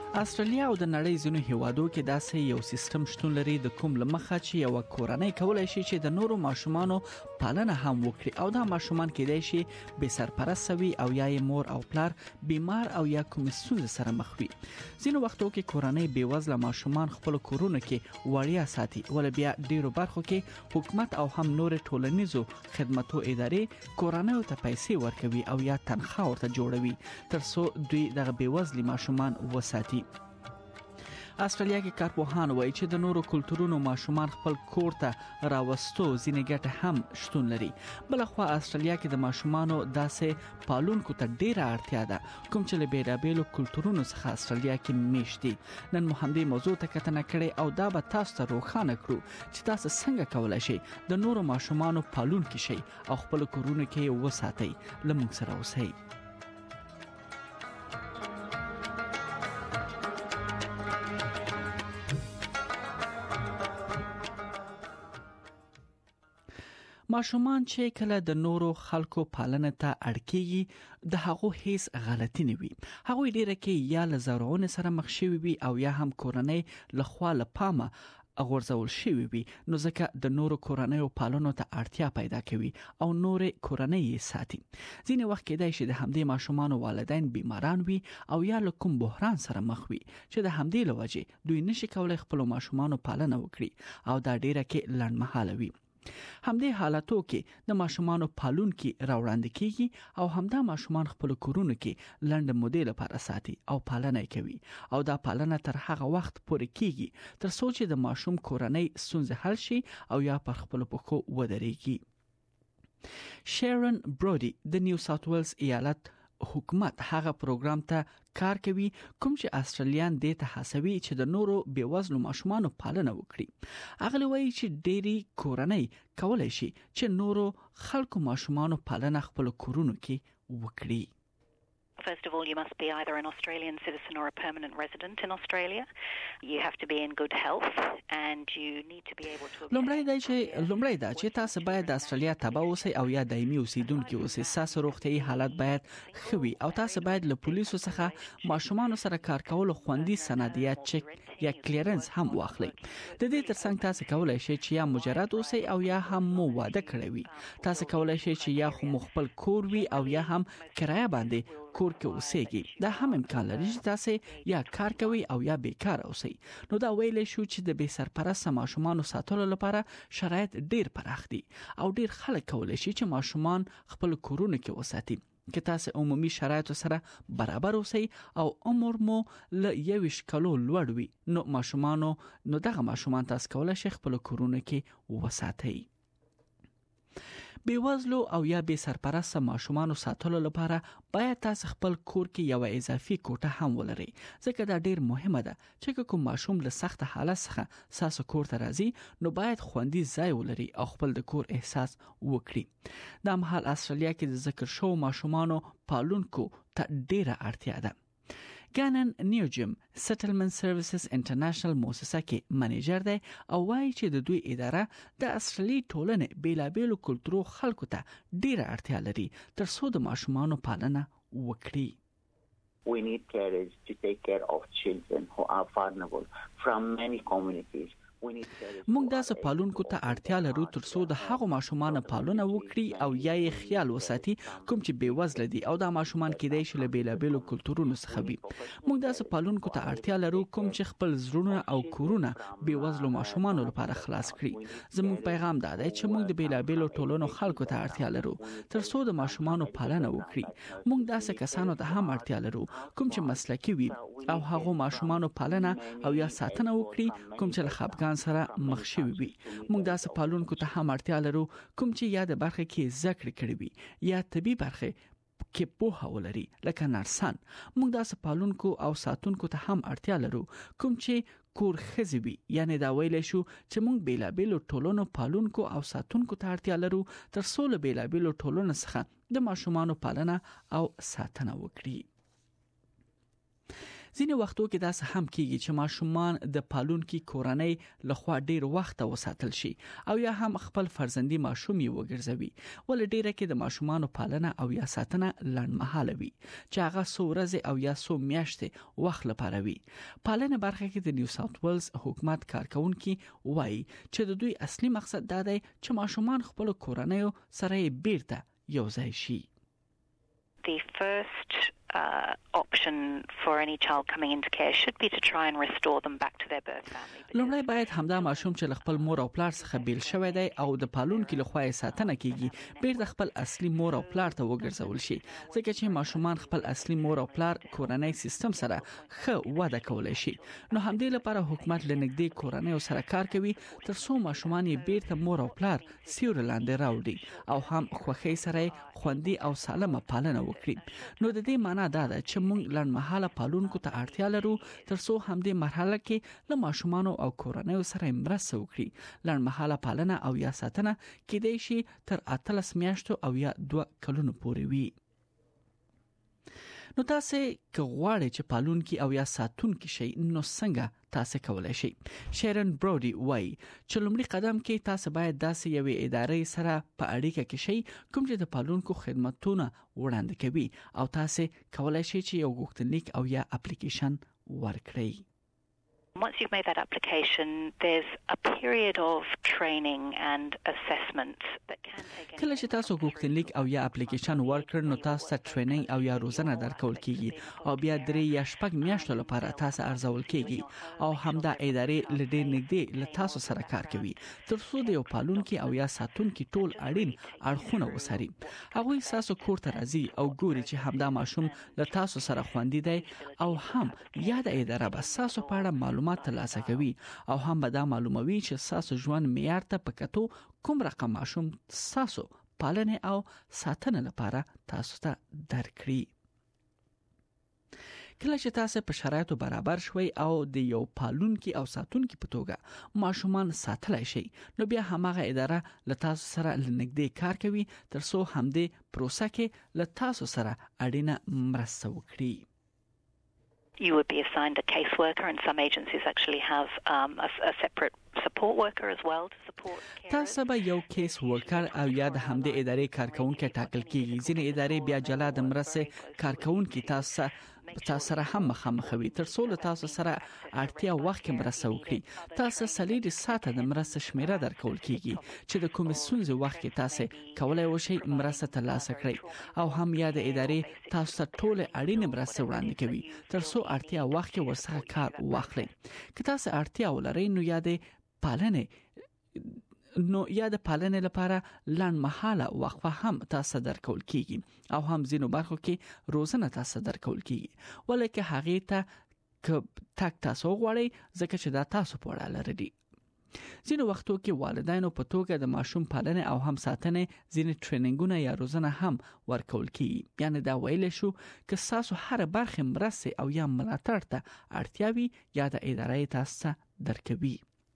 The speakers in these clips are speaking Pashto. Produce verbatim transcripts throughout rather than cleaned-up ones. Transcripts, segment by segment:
استرالیا او د نړۍ ځینو هیوادو کې داسې یو سیستم شتون لري د کوم لمخه چې یو کورنۍ کولای شي چې د نورو ماشومانو پالنه هم وکړي او دا ماشومان کېدای شي بې سرپرست وي او یا یې مور او پلار بیمار او یا کوم ستونزې سره مخ وي. ځینو وختو کې کورنۍ بې وزله ماشومان خپل کورونو کې وړیا ساتي، ول بیا ډیرو برخو کې حکومت او هم نور ټولنیزو خدماتو ادارې کورنۍ ته پیسې ورکوي او یا تنخواه ورته جوړوي ترڅو دوی دغه بې وزلي ماشومان وساتي. استرالیا کې کارپوهان وایي چې د نورو کلتورونو ماشومان خپل کور ته راوستو ځینې ګټه هم شتون لري. بلخوا استرالیا کې د ماشومانو داسې پالونکو ته ډیره اړتیا ده کوم چې له بیلابیلو کلتورونو څخه استرالیا کې میشتي. نن مو همدې موضوع ته کتنه کړې او دا به تاسو ته روښانه کړو چې تاسو څنګه کولای شئ د نورو ماشومانو پالونکي شئ او خپل کورونه کې وساتئ. لمونږ سره اوسئ. ماشومان چې کله د نورو خلکو پالنه ته اړکېږي د هغو هیڅ غلطي نه وي. هغه ډیره کې یا له زارونه سره مخ شوي وي او یا هم کورنۍ لخوا له پامه غورځول شوی وي، نو ځکه د نورو کورنۍ پالنو ته اړتیا پیدا کوي او نور کورنۍ یې ساتي. ځینې وخت کېدای شي د همدې ماشومان والدین بیماران وي او یا له کوم بحران سره مخ وي چې د همدې لوجې دوی نشي کولای خپل ماشومان پالنه وکړي او دا ډیره کې لنډمهاله وي. همدې حالاتو کې د ماشومان پالونکي راوړاندې کیږي او همدا ماشومان خپل کورونو کې لنډ مودې لپاره ساتي او پالنه کوي او دا پالنه تر هغه وخت پورې کیږي تر څو چې د ماشوم کورنۍ ستونزې حل شي او یا پر خپل پښو ودرېږي. شیرن برودي د نیو ساوث ویلز ایالت حکومت هغه پروګرام ته کار کوي کوم چې استرالیان د ته هڅوي چې د نورو بیوزلو ماشومانو پالنه وکړي. هغه وایي چې ډېری کورنۍ کولای شي چې نورو خلکو ماشومانو پالنه خپل کورونو کې وکړي. First of all, you must be either an Australian citizen or a permanent resident in Australia. You have to be in good health and you need to be able to... لومړی دا چې لومړی دا چې تاسو باید د استرالیا تابع اوسئ او یا دایمي اوسیدونکي اوسئ. تاسو روغتيایي حالت باید ښه وي او تاسو باید له پولیسو څخه ماشومان سره کار کول خوندي سندیات چک یا کلیرنس هم واخلئ. د دې ترڅنګ تاسو کولای شئ چې یا مجرد اوسئ او یا هم مو واده کړی وي. تاسو کولای شئ چې یا خو خپل کور وي او یا هم کرایه باندې کور کې اوسېږي. دا هم امکان لري چې تاسو یا کار کوي او یا بیکار اوسئ. نو دا ویل شو چې د بې سرپرست ماشومان ساتلو لپاره شرایط ډیر پراخ دي او ډیر خلک کولای شي چې ماشومان خپل کورونه کې وساتي. که تاسو عمومي شرایط سره برابر اوسئ او عمر مو له یوش کلو لوړ وي نو ماشومانو نو دغه ماشومان تاسو کولای شي خپل کورونه کې وساتئ. بیوزلو او یا بې سرپرست ماشومان ساتلو لپاره باید تاسو خپل کور کې یو اضافي کوټه هم ولرئ ځکه دا ډیر مهمه ده چې کوم ماشوم له سخت حالت څخه تاسو کور ته راځي نو باید خوندي ځای ولري او خپل د کور احساس وکړي. دا مهال استرالیا کې د ذکر شوو ماشومانو پالونکو ته ډیره اړتیا ده. ګانن نیوجم سټلمنت سروسز انټرنیشنل موسسه کې منیجر دی او وايي چې د دوی اداره د اصلي ټولنې بیلابیلو کلتورو خلکو ته ډیره اړتیا لري تر څو د ماشومانو پالنه وکړي. We need carers to take care of children who are vulnerable from many communities. موږ داسې پالونکو ته اړتیا لرو تر څو د هغو ماشومان پالنه وکړي او یا یې خیال وساتي کوم چې بې وزله دي او دا ماشومان کېدای شي له بیلابیلو کلتورونو څخه وي. موږ داسې پالونکو ته اړتیا لرو کوم چې خپل زړونه او کورونه بې وزلو ماشومانو لپاره خلاص کړي. زموږ پیغام دا دی چې موږ د بیلابیلو ټولنو خلکو ته اړتیا لرو تر څو د ماشومانو پالنه وکړي. موږ داسې کسانو ته هم اړتیا لرو کوم چې مسلکي وي او هغه ماشومانو پالنه او یا ساتنه وکړي کوم چې له خپګان سره مخ شوي وي. موږ داسې پالونکو ته هم اړتیا لرو کوم چې یا د برخه کې زده کړې وي یا طبي برخه کې پوهه ولري لکه نرسان. موږ داسې پالونکو او ساتونکو ته هم اړتیا لرو کوم چې کور خزي وي. یعنی دا ویل شو چې موږ بیلابیلو ټولونو پالونکو او ساتونکو ته اړتیا لرو تر څو له بیلابیلو ټولونو څخه د ماشومانو پالنه او ساتنه وکړي. ځینې وختو کې داسې هم کیږي چې ماشومان د پالونکي کورنۍ لخوا ډیر وخت وساتل شي او یا هم خپل فرزندي ماشوم یې وګرځوي. ول ډیره کې د ماشومانو پالنه او یا ساتنه لنډمهاله وي چې هغه څو ورځې او یا څو میاشتې وخت لپاره وي. پالنه برخه کې د نیو ساوث ویلز حکومت کارکونکي وایي چې د دوی اصلي مقصد دا دی چې ماشومان خپل کورنۍ سره بیرته یو ځای شي. The first uh, option for any child coming into care should be to try and restore them back to their birth family. لومړی باید همدا ماشوم چې خپل مور او پلار څخه بیل شوی دی او د پالونکو لخوا یې ساتنه کیږي بیرته خپل اصلي مور او پلار ته وګرځول شي، ځکه چې ماشومان خپل اصلي مور او پلار کورنۍ سیستم سره ښه وده کولای شي. نو همدې لپاره حکومت لنګدې کورنۍ سره کار کوي تر څو ماشومان یې بیرته مور او پلار سیور لاندې راوړي او هم خوخي سره خوندي او سالمه پالنه وکړي. نو د دې معنی دا ده چې موږ لنډمهاله پالونکو ته اړتیا لرو تر څو همدې مرحله کې له ماشومانو او کورنۍ سره مرسته وکړي. لنډمهاله پالنه او یا ساتنه کېدای شي تر اتلس میاشتو او یا دوه کلونو پورې وي. نو تاسو که غواړئ چې پالونکي او یا ساتونکي شي نو څنګه تاسو کولای شئ؟ شیرن برودي وایي چې لومړی قدم کې تاسو باید داسې یوې ادارې سره په اړیکه کې شئ کوم چې د پالونکو خدماتونه وړاندې کوي او تاسو کولای شئ چې یو غوښتنلیک او یا اپلیکیشن ورکړئ. Once you've made that application, there's a period of training and assessment that can take کله چې تاسو غوښتنلیک او یا اپلیکیشن ورکړ نو تاسو ته ټریننګ او یا روزنه درکول کیږي او بیا درې یا شپږ میاشتو لپاره تاسو ارزول کیږي او همدا ادارې لدې نږدې له تاسو سره کار کوي تر څو د یو پالونکي او یا ساتونکي ټول اړین اړخونه وساري. هغه تاسو کور ته راځي او ګوري چې همدا ماشوم له تاسو سره خوندي دی او هم یا د اداره به تاسو په اړه معلومات ترلاسه کوي او هم به دا معلوموي چې تاسو ژوند معیار ته پکتو کوم رقم ماشوم تاسو پالنه او ساتنه لپاره تاسو ته درکړي. کله چې تاسو په شرایطو برابر شوي او د یو پالونکي او ساتونکي په توګه ماشومان ساتلای شي نو بیا همغه اداره له تاسو سره لنګدې کار کوي تر څو همدې پروسه کې له تاسو سره اړینه مرسته وکړي. You would be assigned a caseworker, and some agencies actually have um, a, a separate support worker as well to support carers. تاسو به یو کیس ورکر او یا د همدې ادارې کارکونکو ټاکل کیږي. ځینې ادارې بیا جلا د مرسته کارکونکو تاسو تاسو سره هم مخامخوي تر څو له تاسو سره اړتیا وخت کې مرسته وکړي. تاسو سلیری ساته د مرسته شمیره درکول کیږي چې د کوم سنځ وخت کې تاسو کولای وشي مرسته ترلاسه کړئ او هم یا د ادارې تاسو ته ټول اړین مرسته وړاندې کوي تر څو اړتیا وخت کې ورسره کار واخلئ. که تاسو اړتیا ولرئ نو یا د پالنه نو یا د پالنې لپاره لنډمهاله وقفه هم تاسو درکول کیږي او هم ځینو برخو کې روزنه تاسو درکول کیږي ولکه هغه ته ک تک تاسو غواړئ ځکه چې دا تاسو په اړه لري. ځینو وختو کې والدینو په توګه د ماشوم پالنې او هم ساتنې ځینې ټریننګونه یا روزنه هم ورکول کیږي. یعنی دا ویل شو چې تاسو هر برخه مرسته او یا ملاتړ ته اړتیا وي یا د ادارې تاسو درکوي.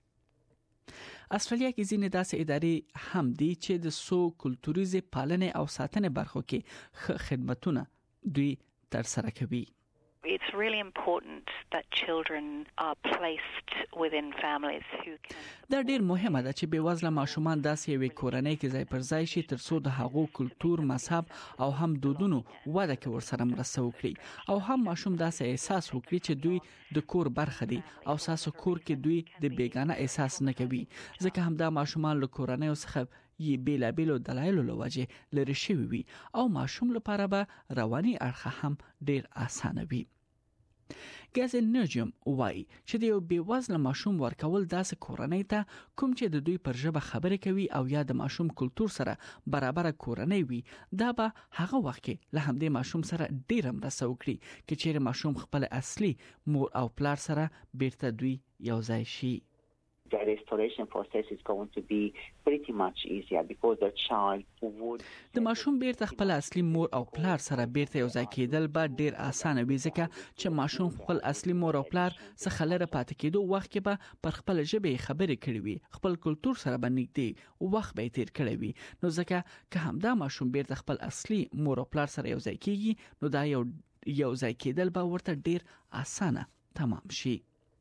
استرالیا کې ځینې داسې ادارې هم دي چې د سو کلتوریزه پالنې او ساتنې برخو کې خدماتونه دوی تر سره کوي. It's really important that children are placed within families who can. دا ډیر مهمه ده چې بې وزله ماشومان داسې یوې کورنۍ کې ځای پر ځای شي تر څو د هغو کلتور، مذهب او هم دودونو وده کې ورسره مرسته وکړي او هم ماشوم داسې احساس وکړي چې دوی د کور برخه دي او ساسو کور کې دوی د بیگانه احساس نه کوي ځکه هم دا ماشومان له کورنۍ څخه یې بیلا بیلو دلایلو لوجه لري شوی وي او ماشوم لپاره به رواني اړخ هم ډیر اسانه وي. ګازن نجم وای چې د یو بیوزله ماشوم ورکول داسې کورنۍ ته کوم چې د دوی پر ژبه خبرې کوي او یا د ماشوم کلتور سره برابر کورنۍ وي دا به هغه وخت کې له همدې ماشوم سره ډیر مرسته وکړي چې چیرې ماشوم خپل اصلي مور او پلار سره بیرته دوی یو ځای شي. The restoration process is going to be pretty much easier because the child would د ماشوم بیرته خپل اصلي مور او پلار سره بیرته یو ځای کېدل به ډیر اسانه وي ځکه چې ماشوم خپل اصلي مور او پلار څخه لره پاتې کېدو وخت کې به پر خپل ژبه خبرې کړې وي خپل کلتور سره باندې دی وخت به تیر کړی وي نو ځکه که همدا ماشوم بیرته خپل اصلي مور او پلار سره یو ځای کېږي نو دا یو یو ځای کېدل به ورته ډیر اسانه تمام شي.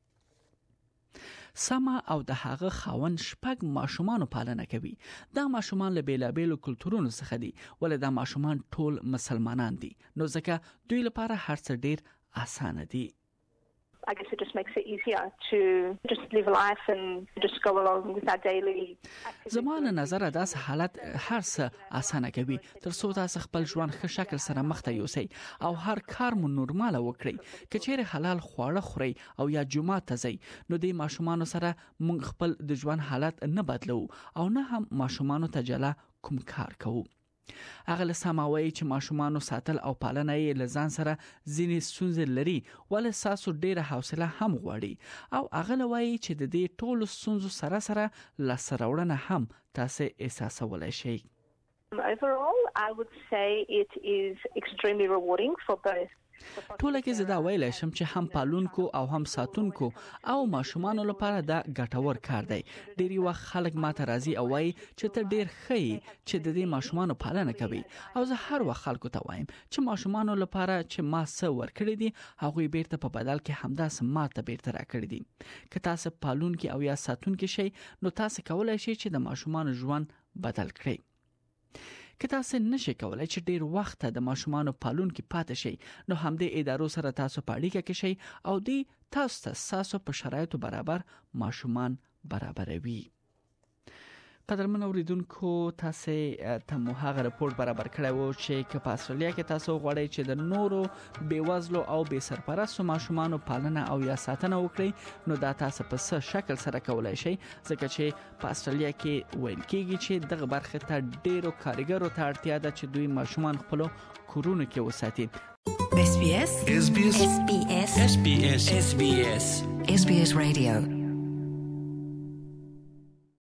سما او د هغه خاوند شپږ ماشومان پالنه کوي. دا ماشومان له بیلابیلو کلتورونو څخه دي، ولې دا ماشومان ټول مسلمانان دي، نو ځکه دوی لپاره هر څه ډیر اسانه دي. I guess it just makes it easier to just live life and just go along with our daily activities. زمانه نظر داس حالت هر څه اسانه کوي تر څو تاسو خپل ژوند ښه شکل سره مخ ته یوسئ او هر کار مو نورمال وکړئ. کچېره حلال خواړه خورئ او یا جمعه ته ځئ، نو د ماشومان سره موږ خپل د ژوند حالت نه بدلو او نه هم ماشومان ته جلا کوم کار کوو. هغه له سماوي چې ماشومان ساتل او پالنه یې لزان سره ځینې ستونزې لري، ولې ساسو ډیره حوصله هم غواړي او هغه لوي چې د دې ټولو ستونزو سره سره لاسراوړنه هم تاسو احساسولای شئ. Overall, I would say it is extremely rewarding for both. ټول کې زدا ویلای شم چې هم پالونکو او هم ساتونکو او ماشومان لپاره دا ګټور کار دی. ډیری وخت خلک ماته راځي او وایي چې ته ډیر ښه چې د دې ماشومان پالنه کوي، او زه هر وخت خلکو ته وایم چې ماشومان لپاره چې ما څه ورکړی دي هغه بیرته په بدل کې همدا سم ماته بیرته راکړي دي. که تاسو پالونکو او یا ساتونکو شئ نو تاسو کولای شئ چې د ماشومان ژوند بدل کړئ. که تاسو نشئ کولای چې ډیر وخت د ماشومان پالونکو پاتې شئ نو همدې ادارو سره تاسو په اړیکه کې شئ او دوی تاسو ته تاسو په شرایطو برابر ماشومان برابروي. قدرمن اوریدونکو، تاسو ته مو هغه رپورت برابر کړی وو چې که په استرالیا کې تاسو غواړئ چې د نورو بیوزلو او بې سرپرستو ماشومانو پالنه او یا ساتنه وکړئ نو دا تاسو په څه شکل سره کولای شئ، ځکه چې په استرالیا کې ویل کېږي چې دغه برخه ته ډیرو کارګرو ته اړتیا ده چې دوی ماشومان خپل کورونو کې وساتي. اس بي اس اس بي اس اس بي اس اس بي اس اس بي اس رادیو